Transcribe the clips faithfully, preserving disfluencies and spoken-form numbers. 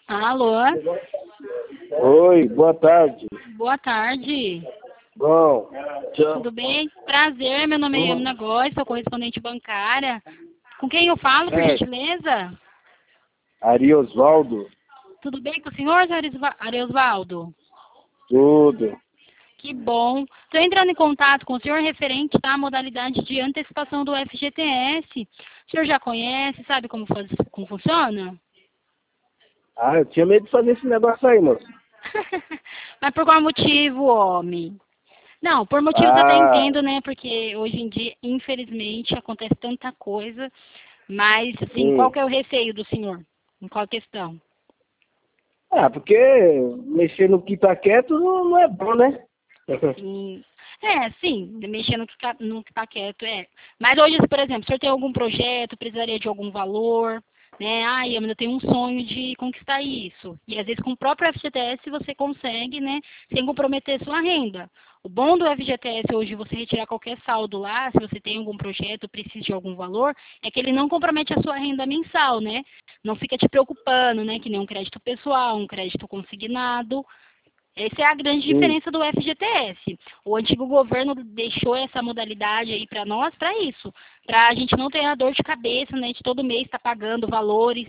Alô? Oi, boa tarde. Boa tarde. Bom, tchau. Tudo bem? Prazer, meu nome é Yamina Góes, sou correspondente bancária. Com quem eu falo, por É. gentileza? Ari Osvaldo, Tudo bem com o senhor, senhor Isva- Ariosvaldo? tudo. Que bom. Estou entrando em contato com o senhor referente tá, à modalidade de antecipação do F G T S. O senhor já conhece, sabe como, faz, como funciona? Ah, eu tinha medo de fazer esse negócio aí, moço. Mas por qual motivo, homem? Não, por motivos eu até Ah, entendo, né? Porque hoje em dia, infelizmente, acontece tanta coisa. Mas, assim, qual hum. que é o receio do senhor? Em qual questão? Ah, porque mexer no que tá quieto não, não é bom, né? Hum, É, sim, mexer no que, tá- no que tá quieto, é. Mas hoje, por exemplo, o senhor tem algum projeto, precisaria de algum valor, né? Ai, eu tenho um sonho de conquistar isso. E às vezes com o próprio F G T S você consegue, né, sem comprometer sua renda. O bom do F G T S hoje, você retirar qualquer saldo lá, se você tem algum projeto, precisa de algum valor, é que ele não compromete a sua renda mensal, né? Não fica te preocupando, né? Que nem um crédito pessoal, um crédito consignado. Essa é a grande Hum. diferença do F G T S. O antigo governo deixou essa modalidade aí para nós, para isso, para a gente não ter a dor de cabeça, né, de todo mês estar pagando valores.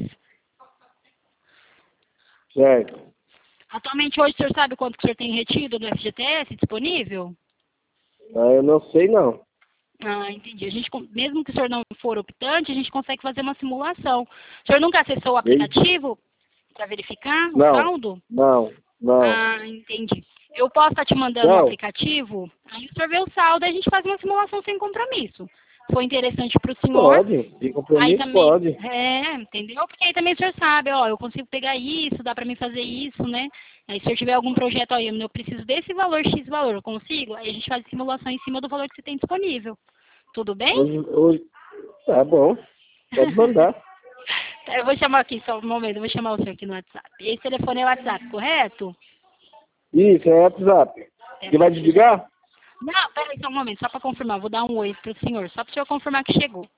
Certo. Atualmente, hoje, o senhor sabe quanto que o senhor tem retido do F G T S disponível? Ah, eu não sei não. Ah, entendi. A gente, con- mesmo que o senhor não for optante, a gente consegue fazer uma simulação. O senhor nunca acessou o Ei, aplicativo para verificar o Não, saldo? não, não. Ah, entendi. Eu posso estar te mandando um Não, aplicativo, aí o senhor vê o saldo e a gente faz uma simulação sem compromisso. Se for interessante para o senhor, pode. De aí compromisso também, pode. é, entendeu? Porque aí também o senhor sabe, ó, eu consigo pegar isso, dá para mim fazer isso, né? Aí se o senhor tiver algum projeto, ó, eu eu preciso desse valor, X valor, eu consigo? Aí a gente faz a simulação em cima do valor que você tem disponível. Tudo bem? Hoje, hoje, tá bom. Pode mandar. Eu vou chamar aqui, só um momento, eu vou chamar o senhor aqui no WhatsApp. Esse telefone é o WhatsApp, correto? Isso, é WhatsApp. Você vai Peraí. desligar? Não, peraí só um momento, só para confirmar. Vou dar um oi pro senhor, só para o senhor confirmar que chegou.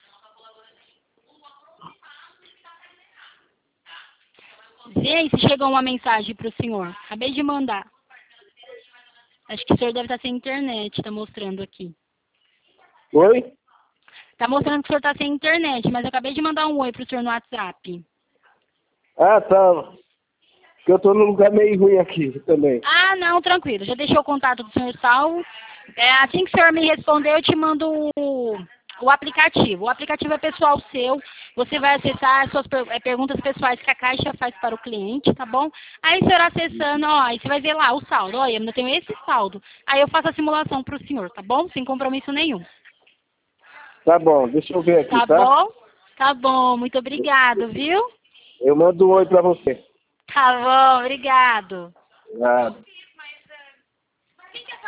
Vê aí se chegou uma mensagem pro senhor. Acabei de mandar. Acho que o senhor deve estar sem internet, tá mostrando aqui. Oi? Tá mostrando que o senhor tá sem internet, mas eu acabei de mandar um oi pro senhor no WhatsApp. Ah, tá. Porque eu tô num lugar meio ruim aqui também. Ah, não, tranquilo. Já deixei o contato do senhor salvo. É, assim que o senhor me responder, eu te mando o, o aplicativo. O aplicativo é pessoal seu. Você vai acessar as suas per- é, perguntas pessoais que a Caixa faz para o cliente, tá bom? Aí o senhor acessando, ó, aí você vai ver lá o saldo. Olha, eu tenho esse saldo. Aí eu faço a simulação para o senhor, tá bom? Sem compromisso nenhum. Tá bom, deixa eu ver aqui, Tá tá? bom? Tá bom, muito obrigado, viu? Eu mando um oi pra você. Tá bom, obrigado. Obrigado.